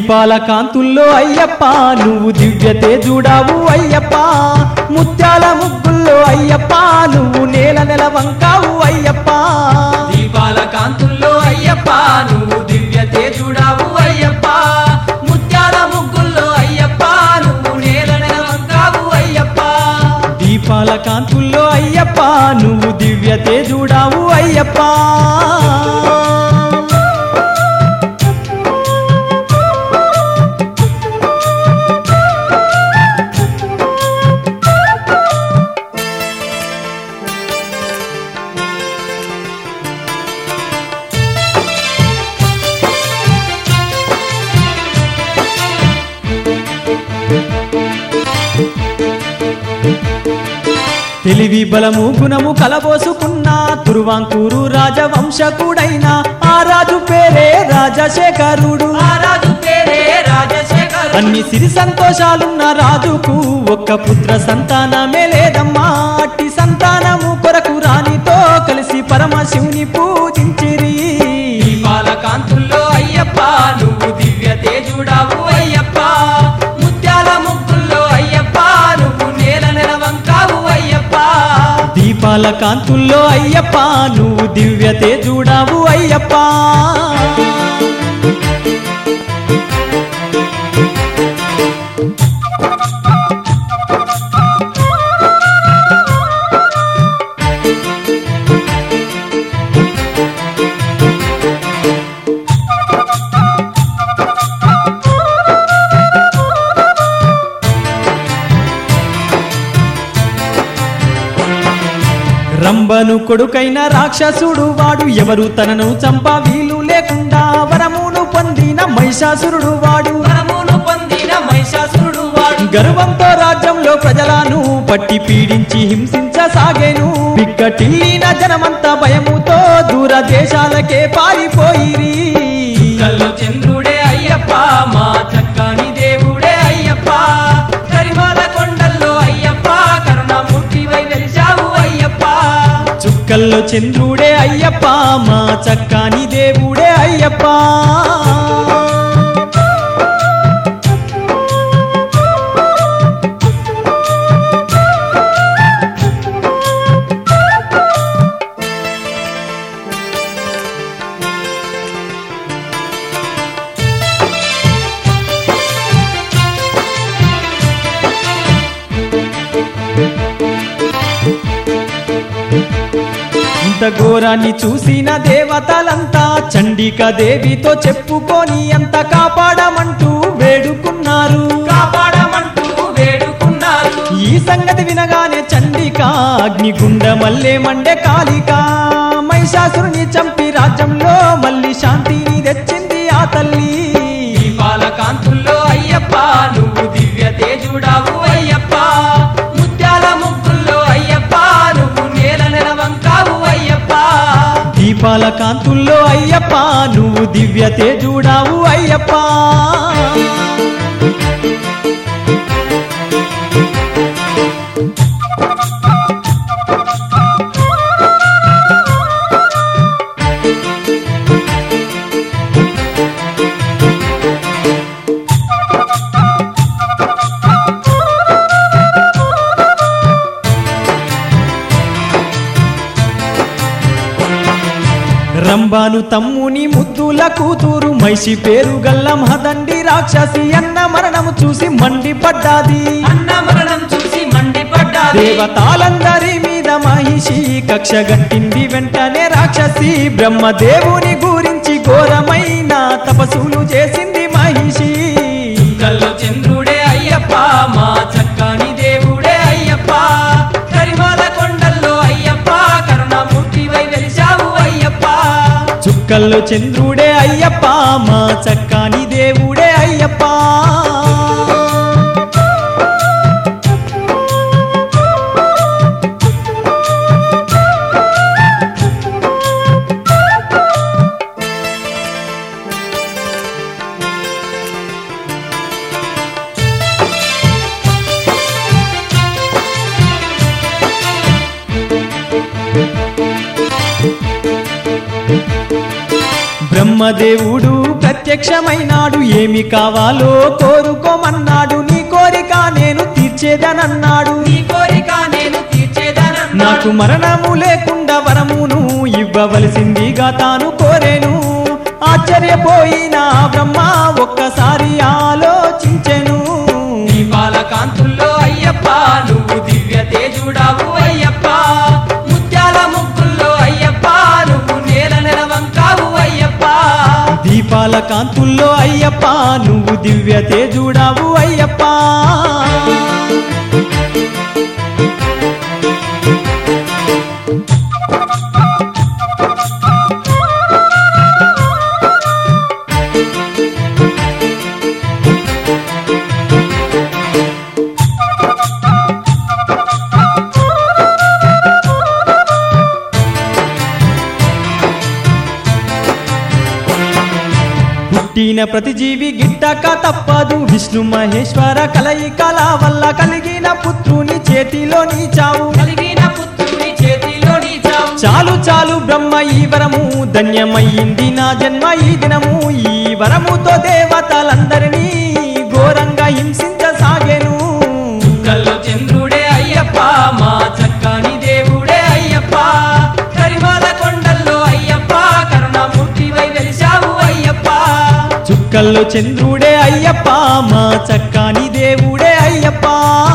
దీపాల కాంతుల్లో అయ్యప్ప నువ్వు దివ్య తేజుడావు అయ్యప్ప ముత్యాల ముగ్గుల్లో అయ్యప్ప నువ్వు నేల నెల వంకావు అయ్యప్ప దీపాల కాంతుల్లో అయ్యప్ప నువ్వు దివ్య తేజుడావు అయ్యప్ప ముత్యాల ముగ్గుల్లో అయ్యప్ప నువ్వు నేల నెల వంకావు అయ్యప్ప దీపాల కాంతుల్లో అయ్యప్ప నువ్వు దివ్య తేజుడావు అయ్యప్ప తెలివి బలము గుణము కలబోసుకున్న తురువాంకూరు రాజవంశకుడైన ఆ రాజు పేరే రాజశేఖరుడు ఆ రాజు పేరే రాజశేఖరుడు అన్ని సిరి సంతోషాలున్న రాజుకు ఒక్క పుత్ర సంతానమే లేదమ్మా అట్టి సంతానము కొరకు రాణితో కలిసి పరమశివుని పూజించిరి దీపాల కాంతుల్లో అయ్యప్ప నువ్వు దివ్య తేజుడావు అయ్యప్ప ముత్యాల ముగ్గుల్లో అయ్యప్ప నువ్వు నేల నెల వంకావు అయ్యప్ప దీపాల కాంతుల్లో అయ్యప్ప నువ్వు దివ్య తేజుడావు అయ్యప్ప రంభను కొడుకైన రాక్షసుడు వాడు ఎవరు తనను చంప వీలు లేకుండా వరమును పొందిన మహిషాసురుడు వాడు వరమును పొందిన మహిషాసురుడు వాడు గర్వంతో రాజ్యంలో ప్రజలను పట్టి పీడించి హింసించసాగేను బిక్కటిల్లిన జనమంతా భయముతో దూర దేశాలకే పారిపోయిరి కల్లో చంద్రుడే అయ్యప్ప మా చక్కని దేవుడే అయ్యప్ప కరిమాల కొండల్లో అయ్యప్ప కరుణామూర్తివై వెలిశావు అయ్యప్ప చుక్కల్లో చంద్రుడే అయ్యప్ప మా చక్కని దేవుడే అయ్యప్ప ఇంత ఘోరాన్ని చూసిన దేవతలంతా చండిక దేవితో చెప్పుకొని అంత కాపాడమంటూ వేడుకున్నారు కాపాడమంటూ వేడుకున్నారు ఈ సంగతి వినగానే చండిక అగ్నిగుండ మల్లె మండే కాళిక మహిషాసురుని చంపి రాజ్యంలో మళ్ళీ శాంతిని తెచ్చింది ఆ తల్లి దీపాల కాంతుల్లో అయ్యప్ప నువ్వు దివ్య తేజుడావు అయ్యప్ప ముత్యాల ముగ్గుల్లో అయ్యప్ప నువ్వు నేల నెల వంకావు అయ్యప్ప దీపాల కాంతుల్లో అయ్యప్ప నువ్వు దివ్య తేజుడావు అయ్యప్ప రంభాను తమ్ముని ముద్దుల కూతురు మైషి పేరు గల్ల మహదండి రాక్షసి అన్న మరణము చూసి మండిపడ్డాది అన్న మరణం చూసి మండిపడ్డాది దేవతాలందరి మీద మహిషి కక్ష గట్టింది వెంటనే రాక్షసి బ్రహ్మదేవుని గురించి ఘోరమైన తపస్సులు చేసింది మహిషి కల్లో చంద్రుడే అయ్యప్ప మా చక్కని దేవుడే అయ్యప్ప కరిమాల కొండల్లో అయ్యప్ప కరుణామూర్తివై వెలిశావు అయ్యప్ప చుక్కల్లో చంద్రుడే అయ్యప్ప మా చక్కని దేవుడే అయ్యప్ప బ్రహ్మదేవుడు ప్రత్యక్షమైనాడు, ఏమి కావాలో కోరుకోమన్నాడు, నీ కోరిక నేను తీర్చేదనన్నాడు. నీ కోరిక నేను తీర్చేదనన్నాడు. నాకు మరణము లేకుండా వరమును ఇవ్వవలసిందిగా తాను కోరేను. ఆశ్చర్యపోయిన బ్రహ్మ ఒక్కసారి ఆలోచించెను. దీపాల కాంతుల్లో అయ్యప్ప నువ్వు దివ్య తేజుడావు అయ్యప్ప. ముత్యాల ముగ్గుల్లో అయ్యప్ప నువ్వు నేల నెలవంకావు అయ్యప్ప. దీపాల కాంతుల్లో అయ్యప్ప నువ్వు దివ్య తేజుడావు అయ్యప్ప. పుట్టిన ప్రతి జీవి గిట్టక తప్పదు, విష్ణు మహేశ్వర కలయికల వల్ల కలిగిన పుత్రుని చేతిలోని చావు. కలిగిన పుత్రుని చేతిలోని చావు. చాలు చాలు బ్రహ్మ ఈ వరము, ధన్యమయ్యింది నా జన్మ ఈ దినము. ఈ వరముతో దేవతలందరినీ ఘోరంగా హింసించసాగెను. చుక్కల్లో చంద్రుడే అయ్యప్ప మా చక్కని దేవుడే అయ్యప్ప. కరిమాల కొండల్లో అయ్యప్ప కరుణామూర్తివై వెలిశావు అయ్యప్ప. చుక్కల్లో చంద్రుడే అయ్యప్ప మా చక్కని దేవుడే అయ్యప్ప.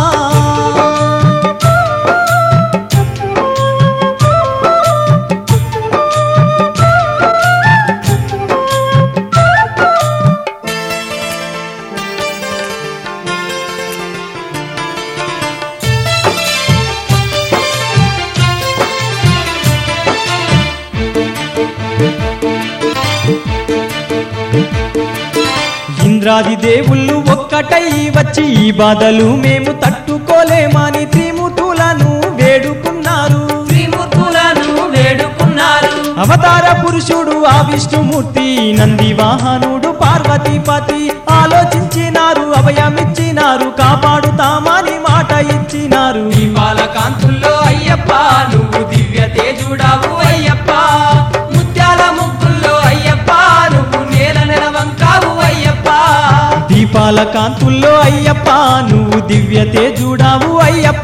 ఇంద్రాది దేవుళ్ళు ఒక్కటై వచ్చి ఈ బాధలు మేము తట్టుకోలేమని త్రిమూర్తులను వేడుకున్నారు. త్రిమూర్తులను వేడుకున్నారు. అవతార పురుషుడు ఆ విష్ణుమూర్తి, నంది వాహనుడు పార్వతీపతి ఆలోచించినారు, అభయమిచ్చినారు, కాపాడుతామని మాట ఇచ్చినారు. దీపాల కాంతుల్లో అయ్యప్ప నువ్వు దివ్య తేజుడావు అయ్యప్ప. ముత్యాల ముగ్గుల్లో అయ్యప్ప నువ్వు నేల నెలవంకావు అయ్యప్ప. దీపాల కాంతుల్లో అయ్యప్ప నువ్వు దివ్య తేజుడావు అయ్యప్ప.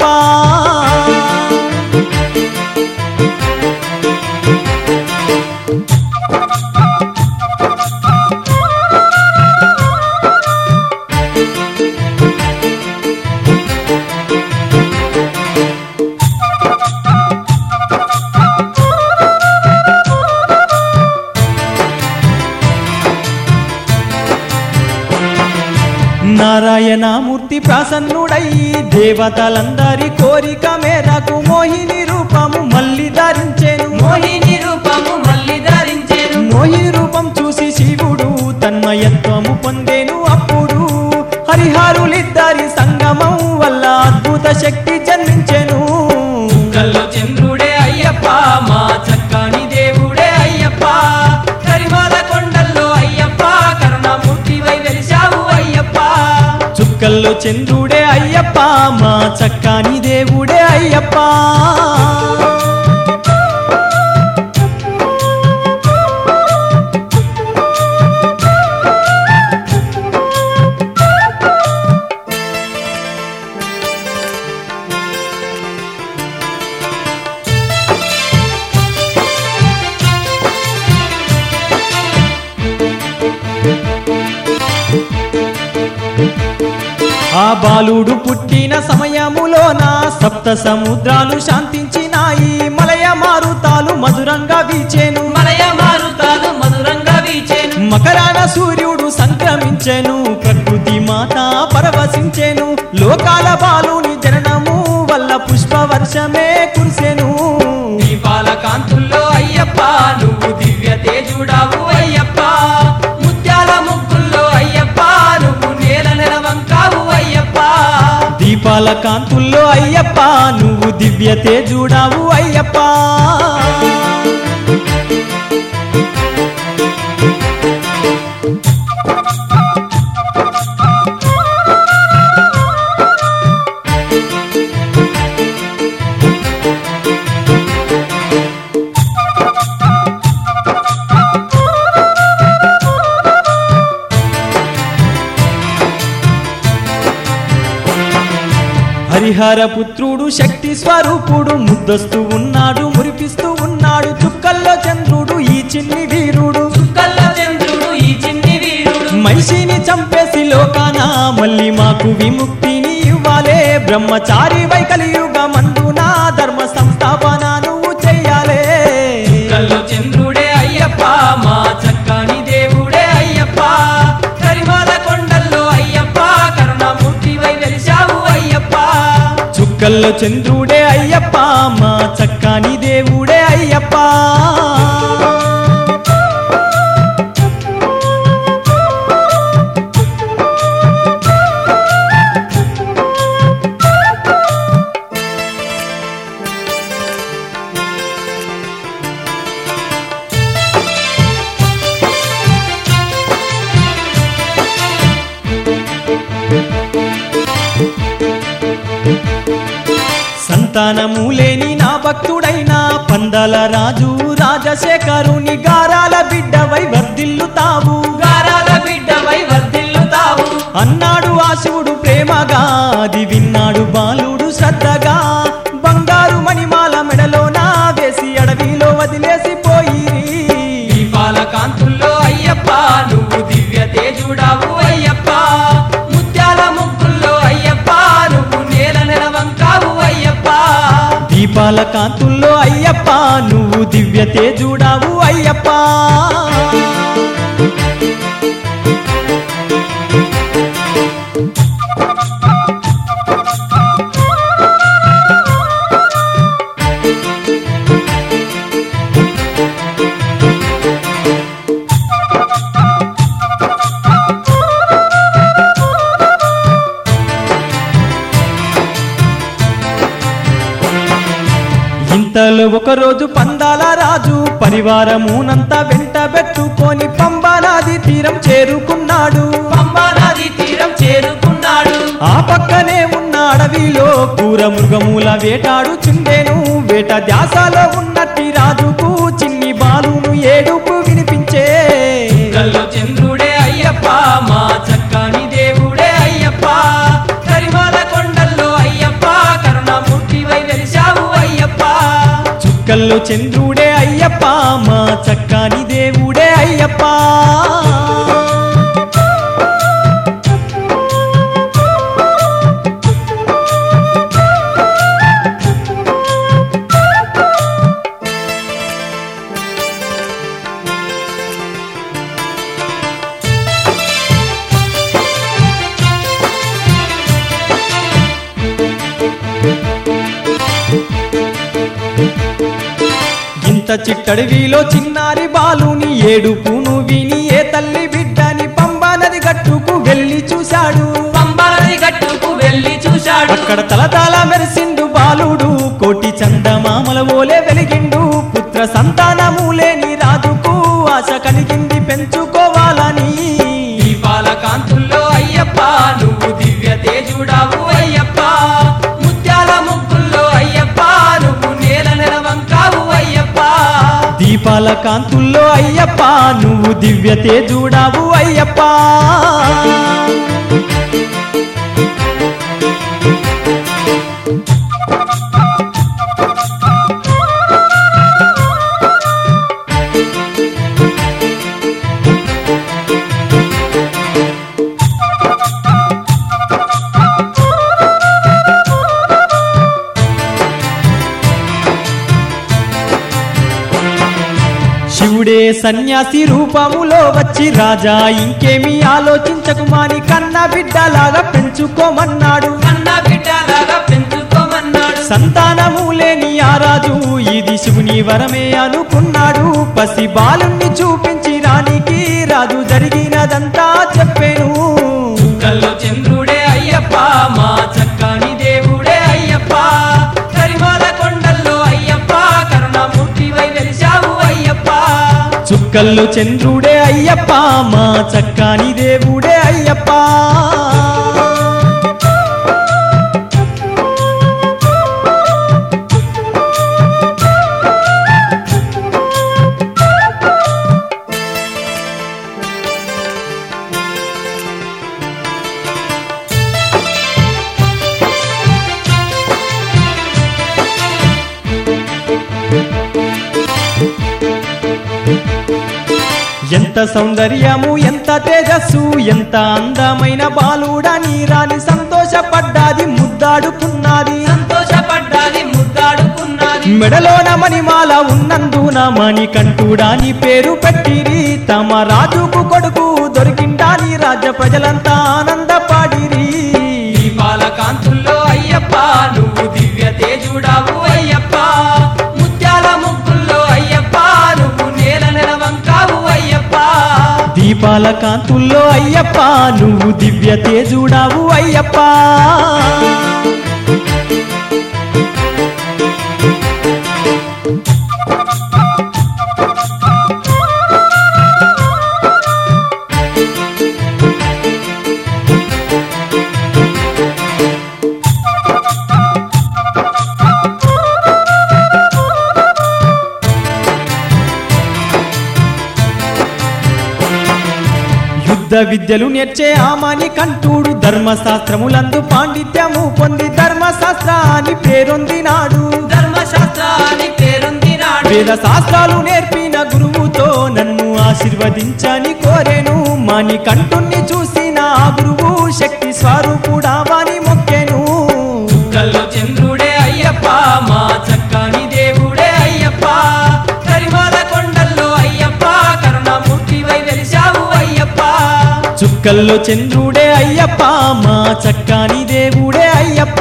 నారాయణమూర్తి ప్రసన్నుడై దేవతలందరి కోరిక మేరకు మోహిని రూపము మళ్ళీ ధరించెను. మోహిని రూపము మళ్ళీ ధరించెను. మోహిని రూపం చూసి శివుడు తన్మయత్వము పొందెను. అప్పుడు హరిహరులిద్దరి సంగమం వల్ల అద్భుత శక్తి జన్మించెను. చుక్కల్లో చంద్రుడే అయ్యప్ప మా చక్కని దేవుడే అయ్యప్ప. కరిమాల కొండల్లో అయ్యప్ప కరుణామూర్తివై వెలిశావు అయ్యప్ప. చుక్కల్లో చంద్రుడే అయ్యప్ప మా చక్కని దేవుడే అయ్యప్ప. ఆ బాలుడు పుట్టిన సమయములోన సప్త సముద్రాలు శాంతించినాయి. మలయ మారుతాలు మధురంగా వీచెను. మలయ మారుతాలు మధురంగా వీచెను. మకరాన సూర్యుడు సంక్రమించెను. ప్రకృతి మాత పరవశించెను. లోకాల బాలుని జననము వల్ల పుష్పవర్షమే కురిసెను. దీపాల కాంతుల్లో అయ్యప్ప నువ్వు దివ్య తేజుడావు అయ్యప్ప. ముత్యాల ముగ్గుల్లో అయ్యప్ప నువ్వు నేల నెలవంకావు అయ్యప్ప. దీపాల కాంతుల్లో అయ్యప్ప నువ్వు దివ్య తేజుడావు అయ్యప్ప. హరిహర పుత్రుడు శక్తి స్వరూపుడు ముద్దొస్తూ ఉన్నాడు మురిపిస్తూ ఉన్నాడు చుక్కల్లో చంద్రుడు ఈ చిన్ని వీరుడు చుక్కల్లో చంద్రుడు ఈ చిన్ని వీరుడు మనిషిని చంపేసి లోకాన మళ్ళీ మాకు విముక్తిని ఇవ్వాలే బ్రహ్మచారి వైకలియుగ మందున ధర్మ సంస్థాపన నువ్వు చెయ్యాలే చుక్కల్లో చంద్రుడే అయ్యప్ప మా చక్కని దేవుడే అయ్యప్ప కరిమాల కొండల్లో అయ్యప్ప కరుణామూర్తివై వెలిశావు అయ్యప్ప చుక్కల్లో చంద్రుడే అయ్యప్ప మా చక్కని దేవుడే అయ్యప్ప సంతానము లేని నా భక్తుడైన పందల రాజు రాజశేఖరుని గారాల బిడ్డవై వర్ధిల్లుతావు గారాల బిడ్డవై వర్ధిల్లుతావు అన్నాడు ఆ శివుడు ప్రేమగా అది విన్నాడు బాలుడు శ్రద్ధగా బంగారు మణిమాల మెడలోన వేసి అడవిలో వదిలేసిపోయిరి దీపాల కాంతుల్లో అయ్యప్ప నువ్వు దివ్య తేజుడావు అయ్యప్ప ముత్యాల ముగ్గుల్లో అయ్యప్ప నువ్వు నేల నెలవంకావు అయ్యప్ప దీపాల కాంతుల్లో అయ్యప్ప నువ్వు దివ్య తేజుడావు అయ్యప్ప ఇంతలో ఒకరోజు పందాల రాజు పరివారమునంతా వెంట పెట్టుకొని పంబా నది తీరం చేరుకున్నాడు పంబా నది తీరం చేరుకున్నాడు ఆ పక్కనే ఉన్న అడవిలో క్రూర మృగముల వేటాడు చుండెను వేట ధ్యాసలో ఉన్నట్టి రాజుకు చిన్ని బాలును ఏడుపు వినిపించే చుక్కల్లో చంద్రుడే అయ్యప్ప మా చక్కని దేవుడే అయ్యప్ప కరిమాల కొండల్లో అయ్యప్ప కరుణామూర్తివై వెలిశావు అయ్యప్ప చుక్కల్లో చంద్రుడే అయ్యప్ప మా చక్కని దేవుడే అయ్యప్ప ఇంత చిట్టడివిలో చిన్నారి బాలుని ఏడుపును విని ఏ తల్లి బిడ్డని పంబా నది గట్టుకు వెళ్ళి చూశాడు పంబా నది గట్టుకు వెళ్ళి చూశాడు అక్కడ తలతల మెరిసిండు బాలుడు కోటి చందమామల ఓలే వెలిగిండు పుత్ర సంతానము లేని రాజుకు ఆశ కలిగింది పెంచుకోవాలని దీపాల కాంతుల్లో అయ్యప్ప నువ్వు దివ్య తేజుడావు అయ్యప్ప ముత్యాల ముగ్గుల్లో అయ్యప్ప నువ్వు నేల నెలవంకావు అయ్యప్ప దీపాల కాంతుల్లో అయ్యప్ప నువ్వు దివ్య తేజుడావు అయ్యప్ప శివుడే సన్యాసి రూపములో వచ్చి రాజా ఇంకేమీ ఆలోచించకుమాని కన్న బిడ్డలాగా పెంచుకోమన్నాడు కన్న బిడ్డలాగా పెంచుకోమన్నాడు సంతానము లేని ఆ రాజు ఇది శివుని వరమే అనుకున్నాడు పసి బాలుణ్ణి చూపించి రానికి రాజు జరిగినదంతా చెప్పేను చుక్కల్లో చంద్రుడే అయ్యప్ప మా చక్కని దేవుడే అయ్యప్ప కరిమాల కొండల్లో అయ్యప్ప కరుణామూర్తివై వెలిశావు అయ్యప్ప చుక్కల్లో చంద్రుడే అయ్యప్ప మా చక్కని దేవుడే అయ్యప్ప ఎంత సౌందర్యము ఎంత తేజస్సు ఎంత అందమైన బాలుడని రాని సంతోషపడ్డాది ముద్దాడుకున్నది సంతోషపడ్డాది ముద్దాడుకున్నది మెడలోన మణిమాల ఉన్నందున మణికంఠుడాని పేరు పెట్టిరి తమ రాజుకు కొడుకు దొరికిండాని రాజ్య ప్రజలంతా ఆనందపాడిరి దీపాల కాంతుల్లో అయ్యప్ప నువ్వు దివ్య తేజుడావు అయ్యప్ప ముత్యాల ముగ్గుల్లో అయ్యప్ప నువ్వు నేల నెలవంకావు అయ్యప్ప దీపాల కాంతుల్లో అయ్యప్ప నువ్వు దివ్య తేజుడావు అయ్యప్ప యుద్ధ విద్యలు నేర్చే ఆమాని కంఠుడు ధర్మశాస్త్రములందు పాండిత్యము పొంది ధర్మశాస్త్రాన్ని పేరొందినాడు ధర్మశాస్త్రాన్ని పేరొందినాడు వేద శాస్త్రాలు నేర్పిన గురువుతో నన్ను ఆశీర్వదించని కోరెను మాని కంఠుణ్ణి చూసిన ఆ గురువు శక్తి స్వరూపుడావాని మొక్కెను కల్లో చంద్రుడే అయ్యప్ప మా చక్కని దేవుడే అయ్యప్ప కరిమాల కొండల్లో అయ్యప్ప కరుణామూర్తివై వెలిశావు అయ్యప్ప చుక్కల్లో చంద్రుడే అయ్యప్ప మా చక్కని దేవుడే అయ్యప్ప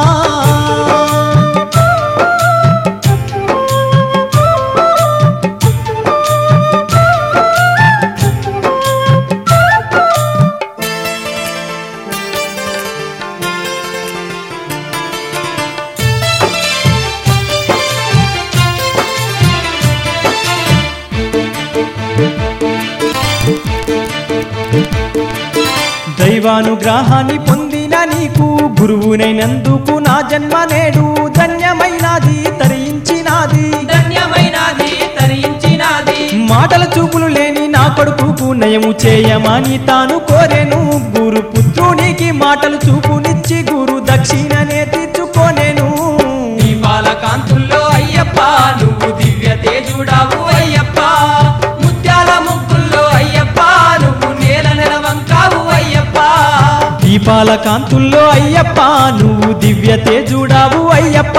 దైవానుగ్రహాన్ని పొందిన నీకు గురువునైనందుకు నా జన్మ నేడు ధన్యమైనది తరించినాది ధన్యమైనది తరించినది మాటల చూపులు లేని నా కొడుకుకు నయము చేయమని తాను కోరెను గురు పుత్రునికి మాటలు చూపునిచ్చి గురు దక్షిణనే తీర్చుకోనేను దీపాల కాంతుల్లో అయ్యప్ప నువ్వు దివ్య తేజుడావు అయ్యప్ప ముత్యాల ముగ్గుల్లో అయ్యప్ప నువ్వు నేల నెలవంకావు అయ్యప్ప దీపాల కాంతుల్లో అయ్యప్ప నువ్వు దివ్య తేజుడావు అయ్యప్ప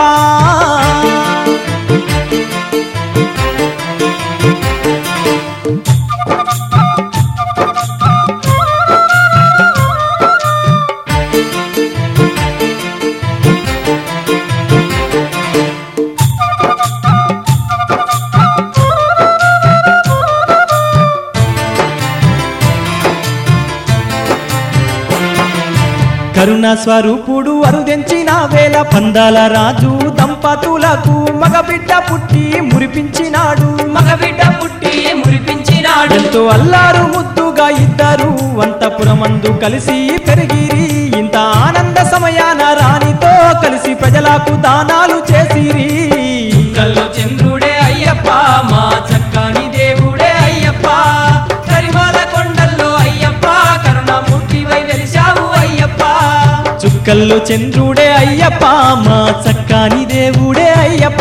కరుణ స్వరూపుడు అరుదెంచిన వేళ పందాల రాజు దంపతులకు మగబిడ్డ పుట్టి మురిపించినాడు మగబిడ్డ పుట్టి మురిపించినాడు ఎంతో అల్లారు ముద్దుగా ఇద్దరు అంతపురమందు కలిసి పెరిగిరి ఇంత ఆనంద సమయాన రాణితో కలిసి ప్రజలకు దానాలు చేసిరి కల్లో చంద్రుడే అయ్యప్ప మా చక్కని దేవుడే అయ్యప్ప కరిమాల కొండల్లో అయ్యప్ప కరుణామూర్తివై వెలిశావు అయ్యప్ప చుక్కల్లో చంద్రుడే అయ్యప్ప మా చక్కని దేవుడే అయ్యప్ప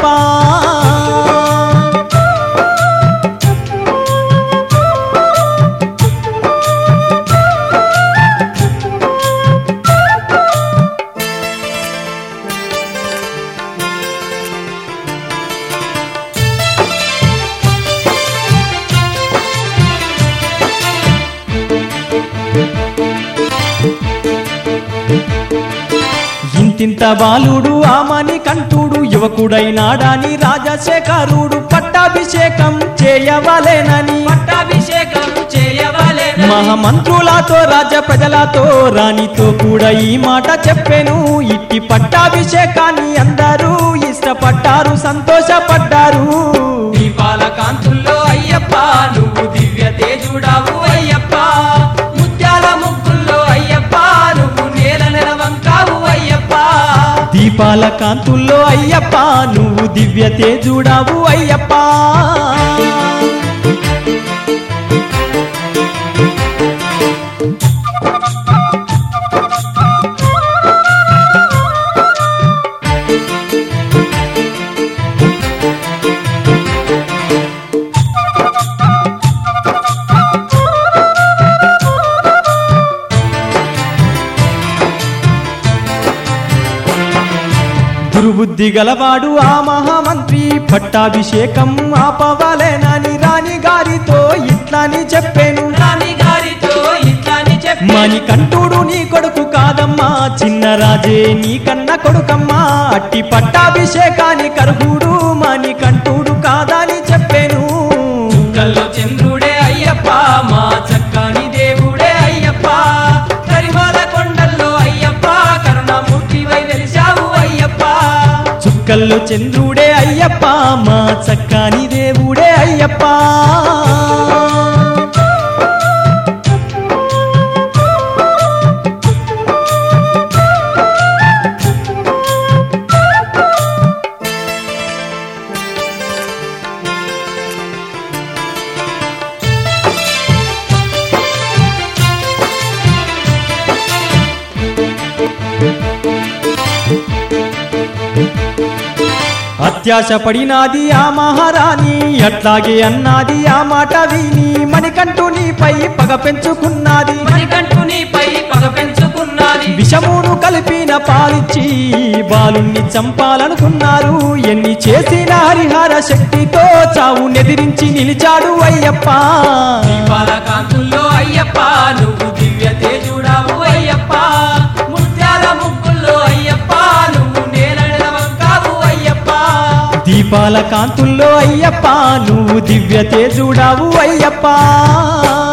ఇంతింత బాలుడు ఆమని కంఠుడు యువకుడైనాడని రాజశేఖరుడు పట్టాభిషేకం చేయవలెనని పట్టాభిషేకం చేయవలెనని మహామంత్రులతో రాజ ప్రజలతో రాణితో కూడా ఈ మాట చెప్పెను ఇట్టి పట్టాభిషేకాన్ని అందరూ ఇష్టపడ్డారు సంతోషపడ్డారు దీపాల కాంతుల్లో అయ్యప్ప నువ్వు దివ్య తేజుడావు అయ్యప్ప ముత్యాల ముగ్గుల్లో అయ్యప్ప నువ్వు నేల నెలవంకావు అయ్యప్ప దీపాల కాంతుల్లో అయ్యప్ప నువ్వు దివ్య తేజుడావు అయ్యప్ప బుద్ధి గలవాడు ఆ మహామంత్రి పట్టాభిషేకం ఆపవాలేనని రాణి గారితో ఇట్లాని చెప్పాను. రాణి గారితో ఇట్లాని చెప్పి మణికంఠుడు నీ కొడుకు కాదమ్మా, చిన్న రాజే నీ కన్న కొడుకమ్మా, అట్టి పట్టాభిషేకాన్ని కర్హుడు మణికంఠుడు కాదని చెప్పాను. చుక్కల్లో చంద్రుడే అయ్యప్ప మా చక్కని దేవుడే అయ్యప్ప, కరిమాల కొండల్లో అయ్యప్ప కరుణామూర్తివై వెలిశావు అయ్యప్ప. చుక్కల్లో చంద్రుడే అయ్యప్ప మా చక్కని దేవుడే అయ్యప్ప. అత్యాశ పడినాది ఆ మహారాణి, అట్లాగే అన్నాది ఆ మాట విని మణికంఠునిపై పగ పెంచుకున్నది. మణికంఠునిపై పగ పెంచుకున్నది. విషమును కలిపిన పాలిచ్చి బాలుణ్ణి చంపాలనుకున్నారు. ఎన్ని చేసిన హరిహర శక్తితో చావు నెదిరించి నిలిచాడు అయ్యప్ప. దీపాల కాంతుల్లో అయ్యప్ప నువ్వు దివ్య తేజుడావు అయ్యప్ప, ముత్యాల ముగ్గుల్లో అయ్యప్ప నువ్వు నేల నిలవంకావు అయ్యప్ప. దీపాల కాంతుల్లో అయ్యప్ప నువ్వు దివ్య తేజుడావు అయ్యప్ప.